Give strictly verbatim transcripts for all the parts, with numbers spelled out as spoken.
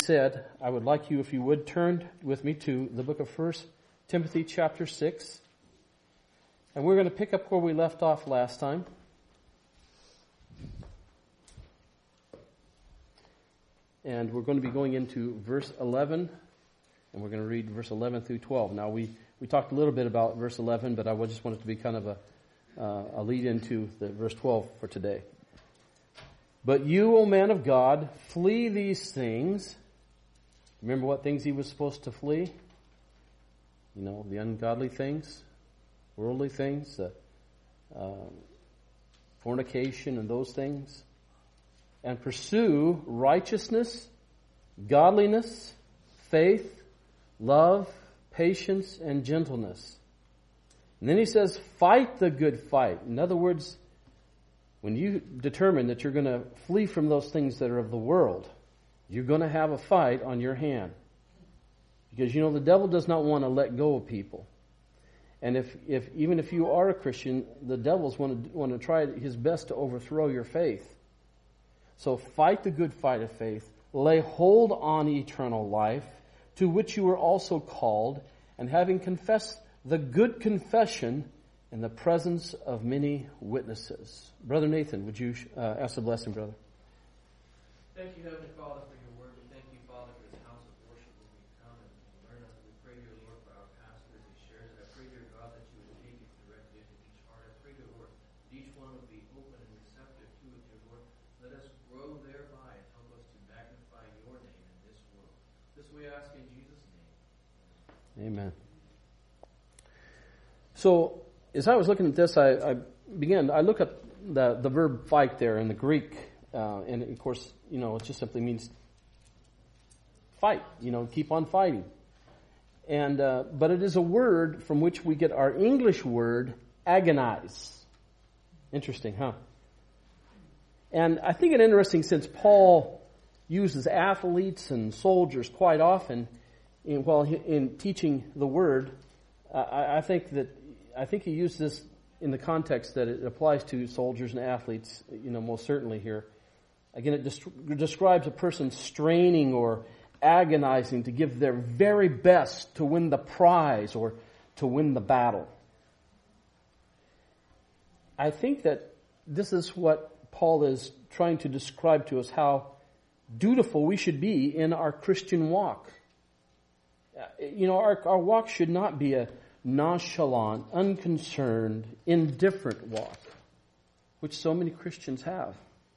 said, I would like you, if you would, turn with me to the book of First Timothy chapter six. And we're going to pick up where we left off last time. And we're going to be going into verse eleven, and we're going to read verse eleven through twelve. Now, we, we talked a little bit about verse eleven, but I just want it to be kind of a, uh, a lead into the verse twelve for today. But you, O man of God, flee these things. Remember what things he was supposed to flee? You know, the ungodly things, worldly things, uh, uh, fornication and those things. And pursue righteousness, godliness, faith, love, patience, and gentleness. And then he says, fight the good fight. In other words, when you determine that you're going to flee from those things that are of the world, you're going to have a fight on your hand. Because, you know, the devil does not want to let go of people. And if, if even if you are a Christian, the devil's want to, want to try his best to overthrow your faith. So fight the good fight of faith. Lay hold on eternal life, to which you were also called, and having confessed the good confession in the presence of many witnesses. Brother Nathan, would you uh, ask the blessing, brother? Thank you, Heavenly Father, for your word. And thank you, Father, for this house of worship where we come and learn. And we pray, dear Lord, for our pastor as he shares it. I pray, dear God, that you would take it directly into each heart. I pray, dear Lord, that each one would be open and receptive to it, dear Lord. Let us grow thereby and help us to magnify your name in this world. This we ask in Jesus' name. Amen. So, as I was looking at this, I, I began, I look at the, the verb fight there in the Greek, uh, and of course, you know, it just simply means fight, you know, keep on fighting. And, uh, but it is a word from which we get our English word, agonize. Interesting, huh? And I think it interesting since Paul uses athletes and soldiers quite often in, while he, in teaching the word, uh, I, I think that I think he used this in the context that it applies to soldiers and athletes, you know, most certainly here. Again, it dest- describes a person straining or agonizing to give their very best to win the prize or to win the battle. I think that this is what Paul is trying to describe to us, how dutiful we should be in our Christian walk. You know, our, our walk should not be a nonchalant, unconcerned, indifferent walk, which so many Christians have.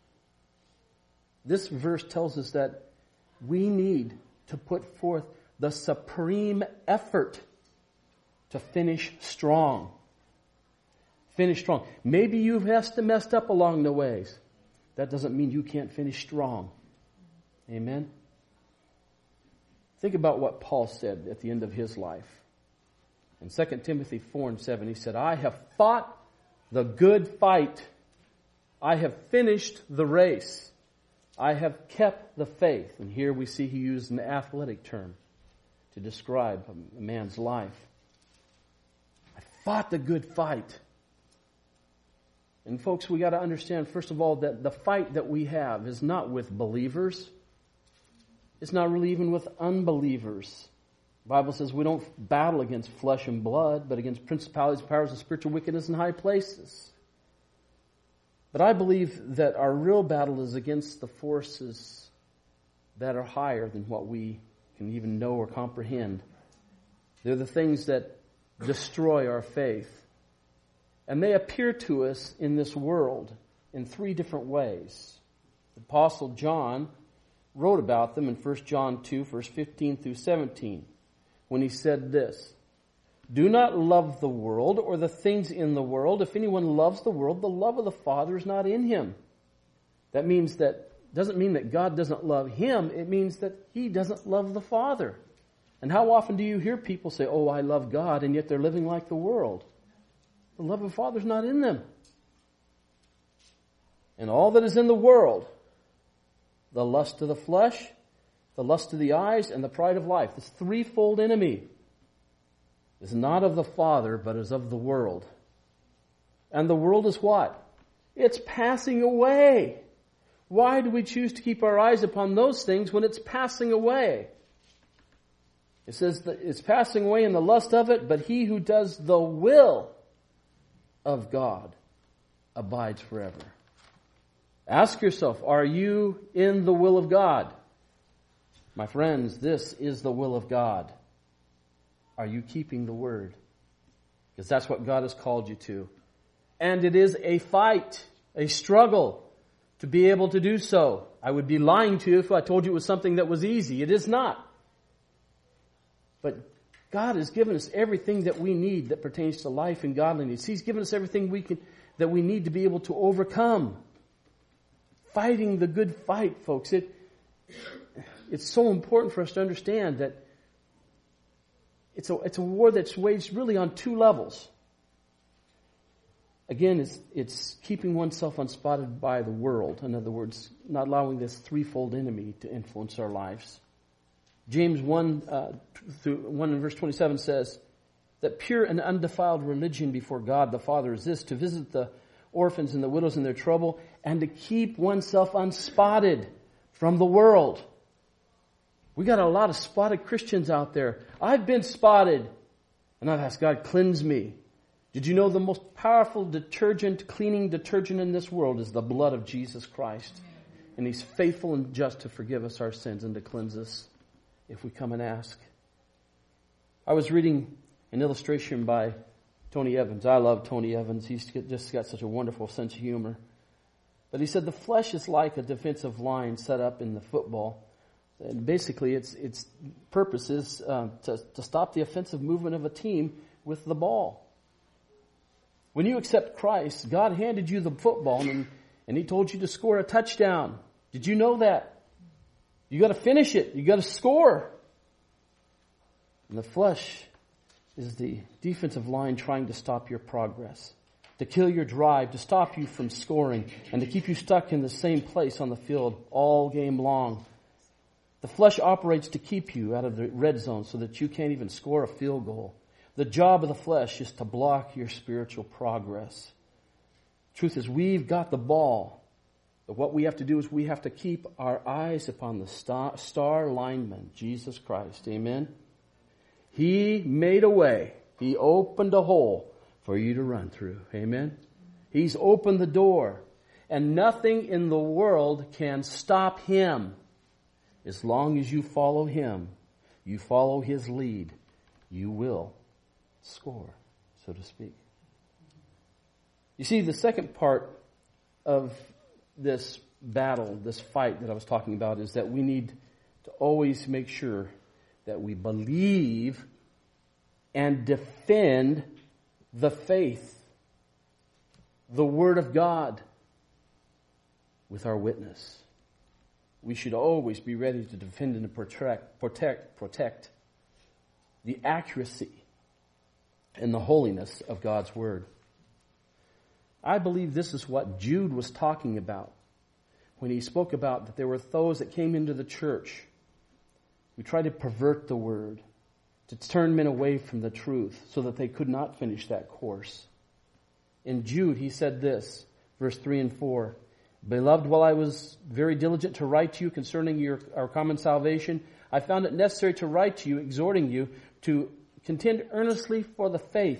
This verse tells us that we need to put forth the supreme effort to finish strong. Finish strong. Maybe you've messed up along the ways. That doesn't mean you can't finish strong. Amen? Think about what Paul said at the end of his life. In Second Timothy four and seven, he said, I have fought the good fight. I have finished the race. I have kept the faith. And here we see he used an athletic term to describe a man's life. I fought the good fight. And folks, we got to understand, first of all, that the fight that we have is not with believers. It's not really even with unbelievers. The Bible says we don't battle against flesh and blood, but against principalities, powers, and spiritual wickedness in high places. But I believe that our real battle is against the forces that are higher than what we can even know or comprehend. They're the things that destroy our faith. And they appear to us in this world in three different ways. The Apostle John wrote about them in First John two, verse fifteen through seventeen, when he said this, do not love the world or the things in the world. If anyone loves the world, the love of the Father is not in him. That means that, doesn't mean that God doesn't love him. It means that he doesn't love the Father. And how often do you hear people say, oh, I love God, and yet they're living like the world? The love of the Father is not in them. And all that is in the world, the lust of the flesh, the lust of the eyes, and the pride of life, this threefold enemy, is not of the Father, but is of the world. And the world is what? It's passing away Why do we choose to keep our eyes upon those things when it's passing away? It says that it's passing away in the lust of it, but he who does the will of God abides forever. Ask yourself, are you in the will of God? My friends, this is the will of God. Are you keeping the word? Because that's what God has called you to. And it is a fight, a struggle to be able to do so. I would be lying to you if I told you it was something that was easy. It is not. But God has given us everything that we need that pertains to life and godliness. He's given us everything we can, that we need to be able to overcome. Fighting the good fight, folks. It, it's so important for us to understand that it's a, it's a war that's waged really on two levels. Again, it's, it's keeping oneself unspotted by the world. In other words, not allowing this threefold enemy to influence our lives. James one, uh, through one and verse twenty-seven says that pure and undefiled religion before God the Father is this, to visit the orphans and the widows in their trouble, and to keep oneself unspotted from the world. We got a lot of spotted Christians out there. I've been spotted, and I've asked God, cleanse me. Did you know the most powerful detergent, cleaning detergent in this world is the blood of Jesus Christ? And He's faithful and just to forgive us our sins and to cleanse us if we come and ask. I was reading an illustration by Tony Evans. I love Tony Evans. He's just got such a wonderful sense of humor. But he said the flesh is like a defensive line set up in the football. And basically its its purpose is uh, to, to stop the offensive movement of a team with the ball. When you accept Christ, God handed you the football and, and He told you to score a touchdown. Did you know that? You got to finish it. You got to score. And the flesh is the defensive line trying to stop your progress, to kill your drive, to stop you from scoring, and to keep you stuck in the same place on the field all game long. The flesh operates to keep you out of the red zone so that you can't even score a field goal. The job of the flesh is to block your spiritual progress. Truth is, we've got the ball. But what we have to do is we have to keep our eyes upon the star, star lineman, Jesus Christ. Amen? He made a way. He opened a hole for you to run through. Amen? He's opened the door. And nothing in the world can stop Him. As long as you follow Him, you follow His lead, you will score, so to speak. You see, the second part of this battle, this fight that I was talking about, is that we need to always make sure that we believe and defend the faith, the Word of God, with our witness. We should always be ready to defend and protect, protect, protect the accuracy and the holiness of God's Word. I believe this is what Jude was talking about when he spoke about that there were those that came into the church who tried to pervert the Word, to turn men away from the truth so that they could not finish that course. In Jude, he said this, verse three and four, Beloved, while I was very diligent to write to you concerning your, our common salvation, I found it necessary to write to you, exhorting you to contend earnestly for the faith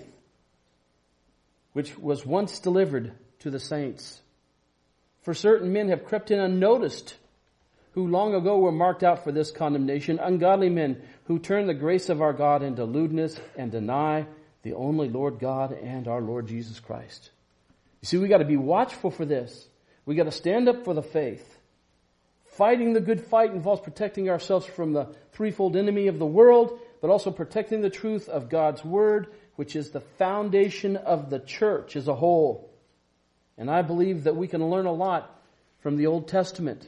which was once delivered to the saints. For certain men have crept in unnoticed, who long ago were marked out for this condemnation, ungodly men who turn the grace of our God into lewdness and deny the only Lord God and our Lord Jesus Christ. You see, we got to be watchful for this. We got to stand up for the faith. Fighting the good fight involves protecting ourselves from the threefold enemy of the world, but also protecting the truth of God's Word, which is the foundation of the church as a whole. And I believe that we can learn a lot from the Old Testament.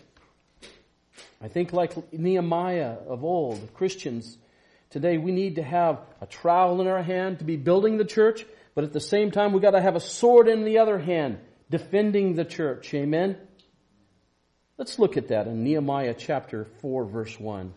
I think like Nehemiah of old, Christians, today we need to have a trowel in our hand to be building the church, but at the same time we've got to have a sword in the other hand, defending the church. Amen? Let's look at that in Nehemiah chapter four, verse one.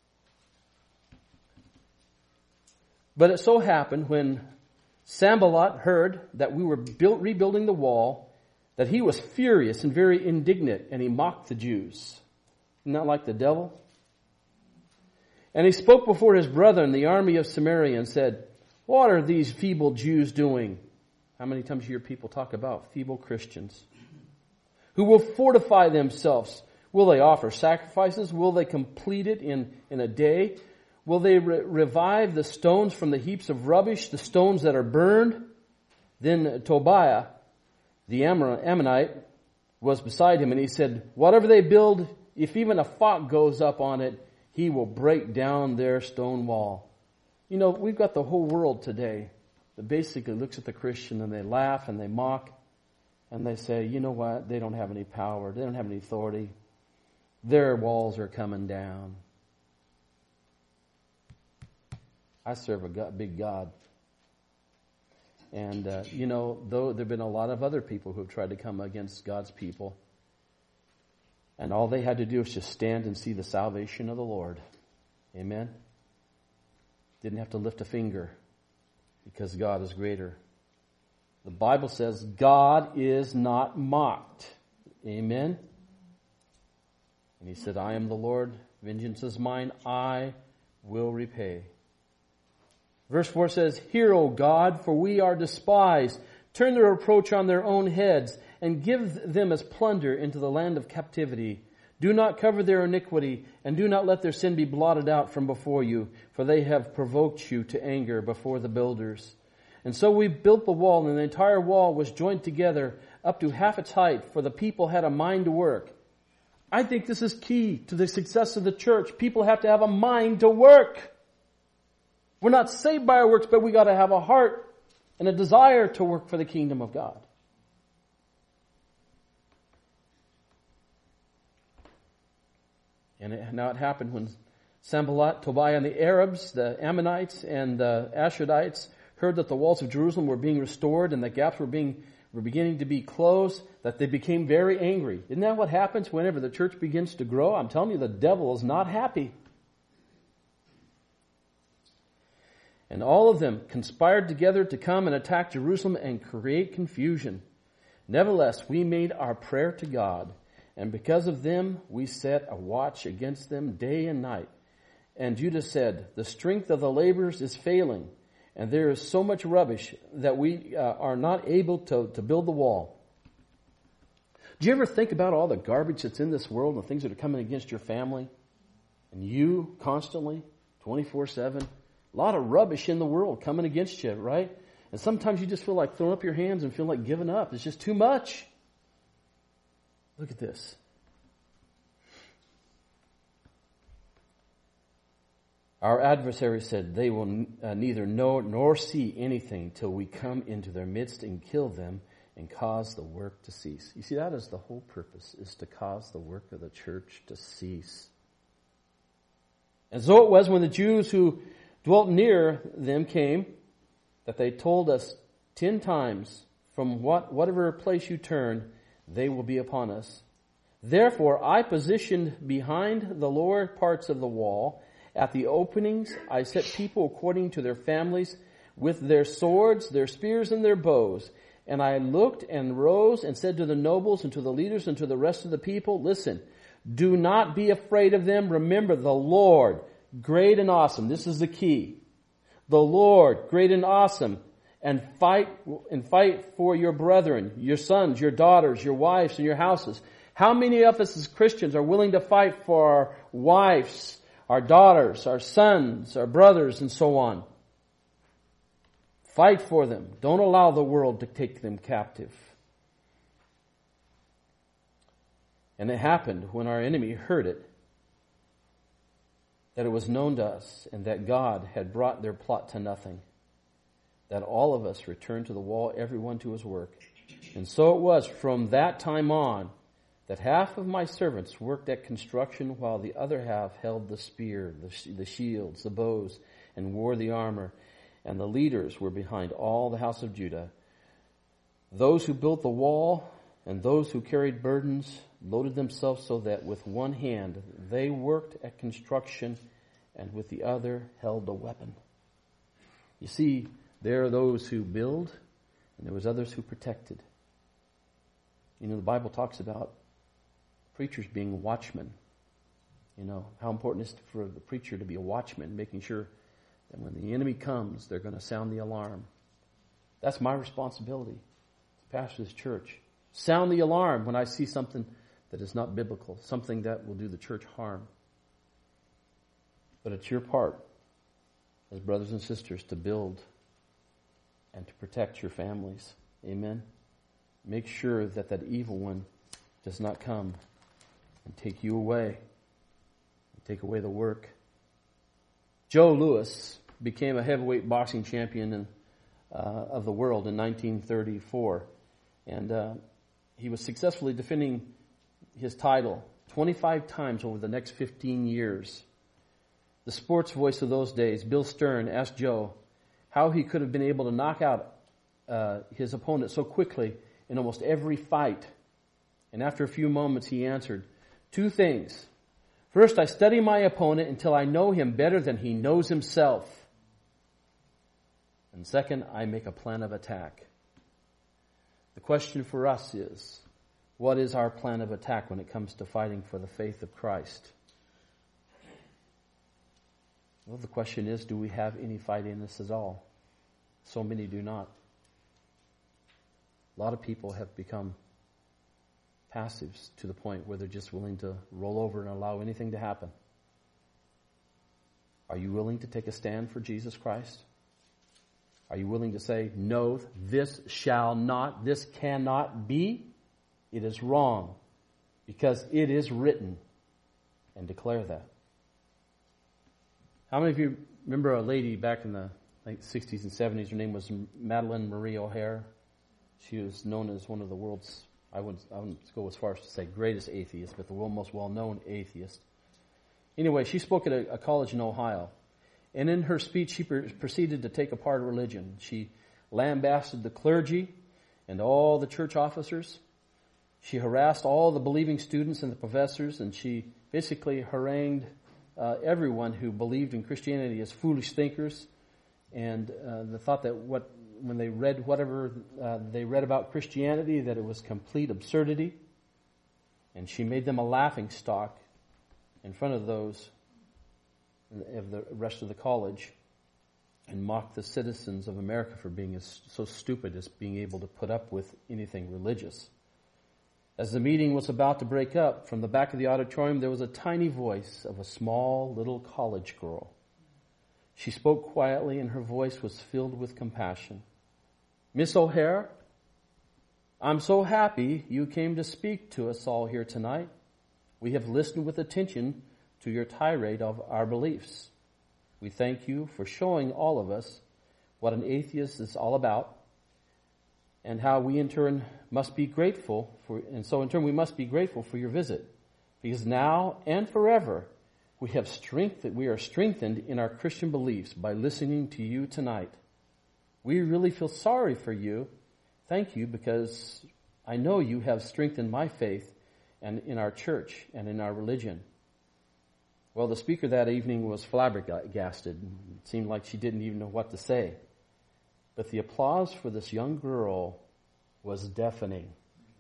But it so happened when Sanballat heard that we were built, rebuilding the wall, that he was furious and very indignant, and he mocked the Jews. Isn't that like the devil? And he spoke before his brethren, the army of Samaria, and said, what are these feeble Jews doing? How many times you hear people talk about feeble Christians? Who will fortify themselves? Will they offer sacrifices? Will they complete it in, in a day? Will they re- revive the stones from the heaps of rubbish, the stones that are burned? Then Tobiah, the Ammonite, was beside him, and he said, whatever they build, if even a fox goes up on it, he will break down their stone wall. You know, we've got the whole world today that basically looks at the Christian and they laugh and they mock and they say, you know what, they don't have any power, they don't have any authority. Their walls are coming down. I serve a God, big God. And, uh, you know, though there have been a lot of other people who have tried to come against God's people. And all they had to do was just stand and see the salvation of the Lord. Amen? Didn't have to lift a finger because God is greater. The Bible says God is not mocked. Amen? And he said, I am the Lord, vengeance is mine, I will repay. Verse four says, hear, O God, for we are despised. Turn their reproach on their own heads, and give them as plunder into the land of captivity. Do not cover their iniquity, and do not let their sin be blotted out from before you, for they have provoked you to anger before the builders. And so we built the wall, and the entire wall was joined together up to half its height, for the people had a mind to work. I think this is key to the success of the church. People have to have a mind to work. We're not saved by our works, but we got to have a heart and a desire to work for the kingdom of God. And it, now it happened when Sanballat, Tobiah, and the Arabs, the Ammonites, and the Ashdodites heard that the walls of Jerusalem were being restored and the gaps were being were beginning to be closed, that they became very angry. Isn't that what happens whenever the church begins to grow? I'm telling you, the devil is not happy. And all of them conspired together to come and attack Jerusalem and create confusion. Nevertheless, we made our prayer to God, and because of them, we set a watch against them day and night. And Judah said, the strength of the laborers is failing, and there is so much rubbish that we uh, are not able to, to build the wall. Do you ever think about all the garbage that's in this world and the things that are coming against your family and you constantly, twenty-four seven? A lot of rubbish in the world coming against you, right? And sometimes you just feel like throwing up your hands and feel like giving up. It's just too much. Look at this. Our adversary said, they will uh, neither know nor see anything till we come into their midst and kill them and cause the work to cease. You see, that is the whole purpose, is to cause the work of the church to cease. And so it was when the Jews who dwelt near them came, that they told us ten times, from what whatever place you turn, they will be upon us. Therefore I positioned behind the lower parts of the wall, at the openings I set people according to their families, with their swords, their spears, and their bows. And I looked and rose and said to the nobles and to the leaders and to the rest of the people, listen, do not be afraid of them. Remember the Lord, great and awesome. This is the key. The Lord, great and awesome, and fight and fight for your brethren, your sons, your daughters, your wives, and your houses. How many of us as Christians are willing to fight for our wives, our daughters, our sons, our brothers, and so on? Fight for them. Don't allow the world to take them captive. And it happened when our enemy heard it, that it was known to us and that God had brought their plot to nothing, that all of us returned to the wall, everyone to his work. And so it was from that time on that half of my servants worked at construction while the other half held the spear, the, the shields, the bows, and wore the armor. And the leaders were behind all the house of Judah. Those who built the wall and those who carried burdens loaded themselves so that with one hand they worked at construction and with the other held a weapon. You see, there are those who build and there was others who protected. You know, the Bible talks about preachers being watchmen. You know, how important it is for the preacher to be a watchman, making sure that when the enemy comes, they're going to sound the alarm. That's my responsibility as pastor of this church. Sound the alarm when I see something that is not biblical, something that will do the church harm. But it's your part as brothers and sisters to build and to protect your families. Amen. Make sure that that evil one does not come and take you away, and take away the work. Joe Louis became a heavyweight boxing champion in, uh, of the world in nineteen thirty-four. And uh, he was successfully defending his title twenty-five times over the next fifteen years. The sports voice of those days, Bill Stern, asked Joe how he could have been able to knock out uh, his opponent so quickly in almost every fight. And after a few moments, he answered, two things. First, I study my opponent until I know him better than he knows himself. And second, I make a plan of attack. The question for us is, what is our plan of attack when it comes to fighting for the faith of Christ? Well, the question is, do we have any fight in us at all? So many do not. A lot of people have become passives to the point where they're just willing to roll over and allow anything to happen. Are you willing to take a stand for Jesus Christ? Are you willing to say, no, this shall not, this cannot be? It is wrong because it is written, and declare that. How many of you remember a lady back in the like sixties and seventies? Her name was Madeleine Marie O'Hare. She was known as one of the world's, I wouldn't, I wouldn't go as far as to say greatest atheist, but the world's most well-known atheist. Anyway, she spoke at a, a college in Ohio. And in her speech, she per- proceeded to take apart religion. She lambasted the clergy and all the church officers. She harassed all the believing students and the professors, and she basically harangued uh, everyone who believed in Christianity as foolish thinkers, and uh, the thought that what when they read whatever uh, they read about Christianity, that it was complete absurdity. And she made them a laughing stock in front of those of the rest of the college, and mocked the citizens of America for being as, so stupid as being able to put up with anything religious. As the meeting was about to break up, from the back of the auditorium there was a tiny voice of a small little college girl. She spoke quietly, and her voice was filled with compassion. Miss O'Hare, I'm so happy you came to speak to us all here tonight. We have listened with attention to your tirade of our beliefs. We thank you for showing all of us what an atheist is all about, and how we in turn must be grateful for, and so in turn we must be grateful for your visit, because now and forever we have strength that we are strengthened in our Christian beliefs by listening to you tonight. We really feel sorry for you. Thank you, because I know you have strengthened my faith and in our church and in our religion. Well, the speaker that evening was flabbergasted. It seemed like she didn't even know what to say. But the applause for this young girl was deafening.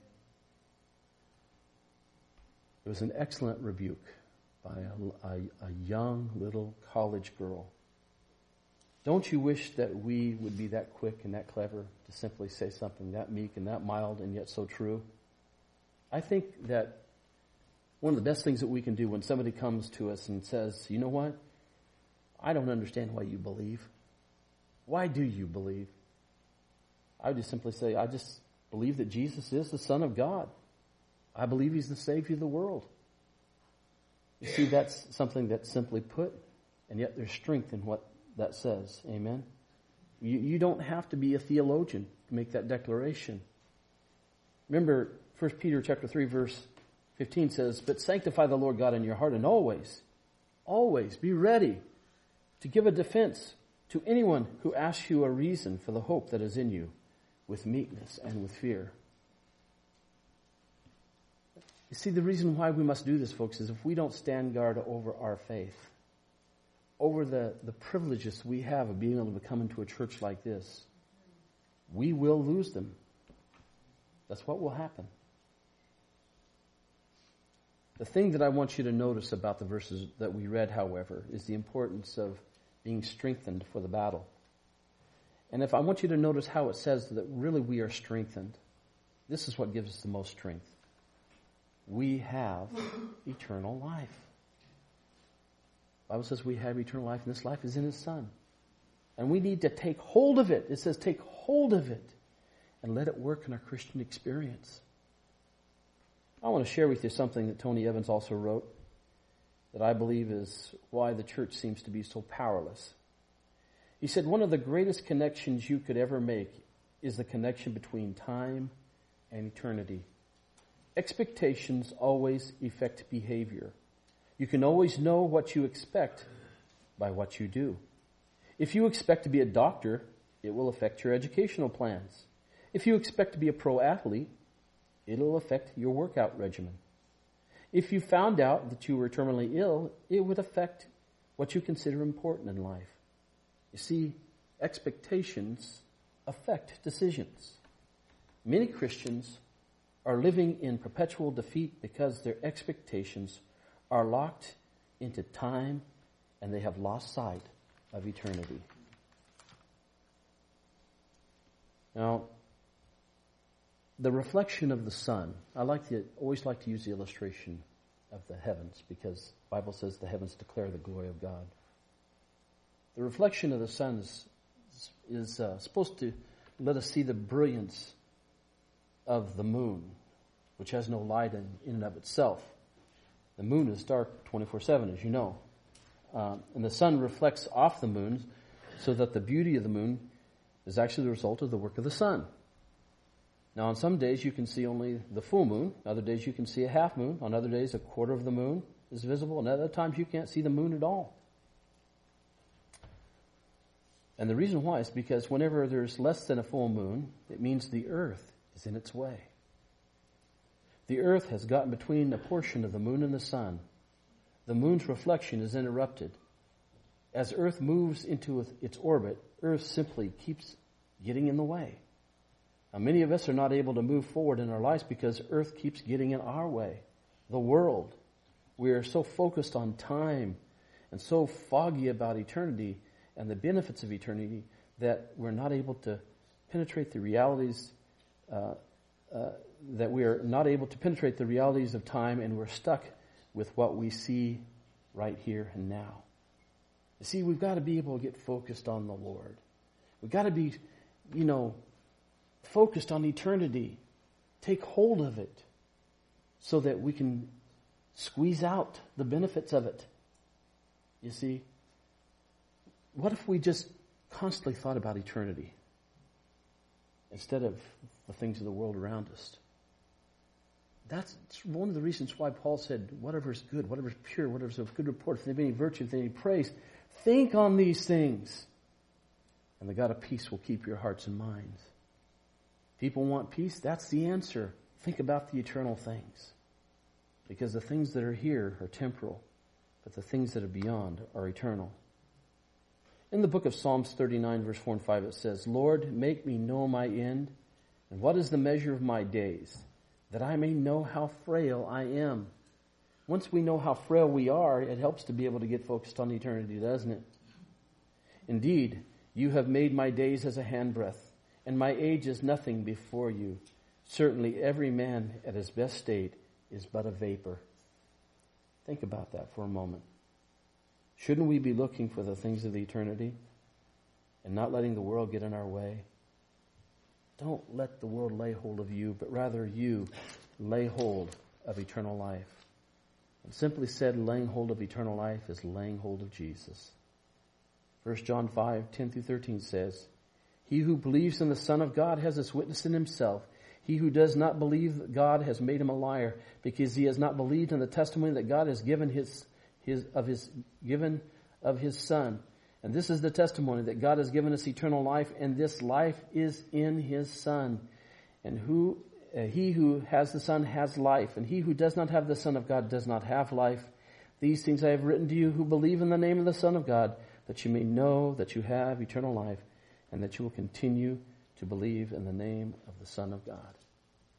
It was an excellent rebuke by a, a, a young little college girl. Don't you wish that we would be that quick and that clever to simply say something that meek and that mild and yet so true? I think that one of the best things that we can do when somebody comes to us and says, you know what? I don't understand why you believe. Why do you believe? I would just simply say, I just believe that Jesus is the Son of God. I believe He's the Savior of the world. You see, that's something that's simply put, and yet there's strength in what that says. Amen? You, you don't have to be a theologian to make that declaration. Remember, First Peter chapter three, verse fifteen says, but sanctify the Lord God in your heart, and always, always be ready to give a defense to anyone who asks you a reason for the hope that is in you, with meekness and with fear. You see, the reason why we must do this, folks, is if we don't stand guard over our faith, over the, the privileges we have of being able to come into a church like this, we will lose them. That's what will happen. The thing that I want you to notice about the verses that we read, however, is the importance of being strengthened for the battle. And if I want you to notice how it says that really we are strengthened, this is what gives us the most strength. We have eternal life. The Bible says we have eternal life, and this life is in His Son. And we need to take hold of it. It says take hold of it and let it work in our Christian experience. I want to share with you something that Tony Evans also wrote that I believe is why the church seems to be so powerless. He said, one of the greatest connections you could ever make is the connection between time and eternity. Expectations always affect behavior. You can always know what you expect by what you do. If you expect to be a doctor, it will affect your educational plans. If you expect to be a pro athlete, it'll affect your workout regimen. If you found out that you were terminally ill, it would affect what you consider important in life. You see, expectations affect decisions. Many Christians are living in perpetual defeat because their expectations are locked into time and they have lost sight of eternity. Now, the reflection of the sun, I like to always like to use the illustration of the heavens because the Bible says the heavens declare the glory of God. The reflection of the sun is, is uh, supposed to let us see the brilliance of the moon, which has no light in, in and of itself. The moon is dark twenty-four seven, as you know. Uh, and the sun reflects off the moon so that the beauty of the moon is actually the result of the work of the sun. Now, on some days you can see only the full moon. Other days you can see a half moon. On other days, a quarter of the moon is visible. And other times you can't see the moon at all. And the reason why is because whenever there's less than a full moon, it means the earth is in its way. The earth has gotten between a portion of the moon and the sun. The moon's reflection is interrupted. As earth moves into its orbit, earth simply keeps getting in the way. Now, many of us are not able to move forward in our lives because earth keeps getting in our way. The world. We are so focused on time and so foggy about eternity and the benefits of eternity that we're not able to penetrate the realities, uh, uh, that we are not able to penetrate the realities of time, and we're stuck with what we see right here and now. You see, we've got to be able to get focused on the Lord. We've got to be, you know, focused on eternity. Take hold of it so that we can squeeze out the benefits of it. You see, what if we just constantly thought about eternity instead of the things of the world around us? That's one of the reasons why Paul said, whatever is good, whatever is pure, whatever is of good report, if there be any virtue, if there be any praise, think on these things. And the God of peace will keep your hearts and minds. People want peace? That's the answer. Think about the eternal things. Because the things that are here are temporal, but the things that are beyond are eternal. In the book of Psalms thirty-nine, verse four and five, it says, Lord, make me know my end, and what is the measure of my days, that I may know how frail I am. Once we know how frail we are, it helps to be able to get focused on eternity, doesn't it? Indeed, you have made my days as a handbreadth, and my age is nothing before you. Certainly every man at his best state is but a vapor. Think about that for a moment. Shouldn't we be looking for the things of the eternity and not letting the world get in our way? Don't let the world lay hold of you, but rather you lay hold of eternal life. And simply said, laying hold of eternal life is laying hold of Jesus. First John five, ten through thirteen says, He who believes in the Son of God has this witness in himself. He who does not believe God has made him a liar, because he has not believed in the testimony that God has given his His, of his given of his Son. And this is the testimony that God has given us eternal life, and this life is in his Son. And who uh, he who has the Son has life, and he who does not have the Son of God does not have life. These things I have written to you who believe in the name of the Son of God, that you may know that you have eternal life, and that you will continue to believe in the name of the Son of God.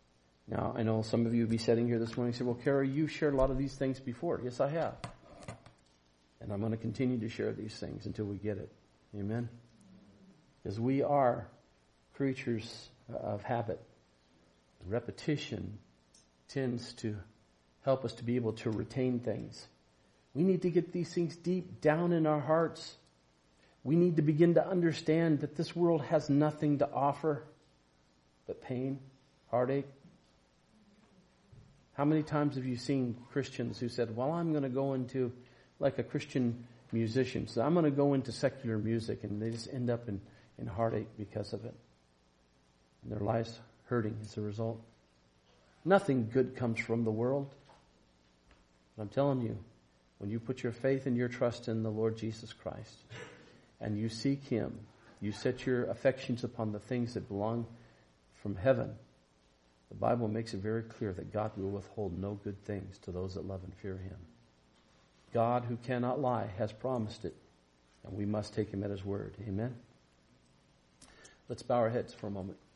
Now, I know some of you will be sitting here this morning and say, well, Kara, you've shared a lot of these things before. Yes, I have. And I'm going to continue to share these things until we get it. Amen? Because we are creatures of habit. Repetition tends to help us to be able to retain things. We need to get these things deep down in our hearts. We need to begin to understand that this world has nothing to offer but pain, heartache. How many times have you seen Christians who said, well, I'm going to go into, like a Christian musician, so I'm going to go into secular music, and they just end up in, in heartache because of it. And their lives hurting as a result. Nothing good comes from the world. But I'm telling you, when you put your faith and your trust in the Lord Jesus Christ, and you seek Him, you set your affections upon the things that belong from heaven, the Bible makes it very clear that God will withhold no good things to those that love and fear Him. God, who cannot lie, has promised it, and we must take Him at His word. Amen? Let's bow our heads for a moment.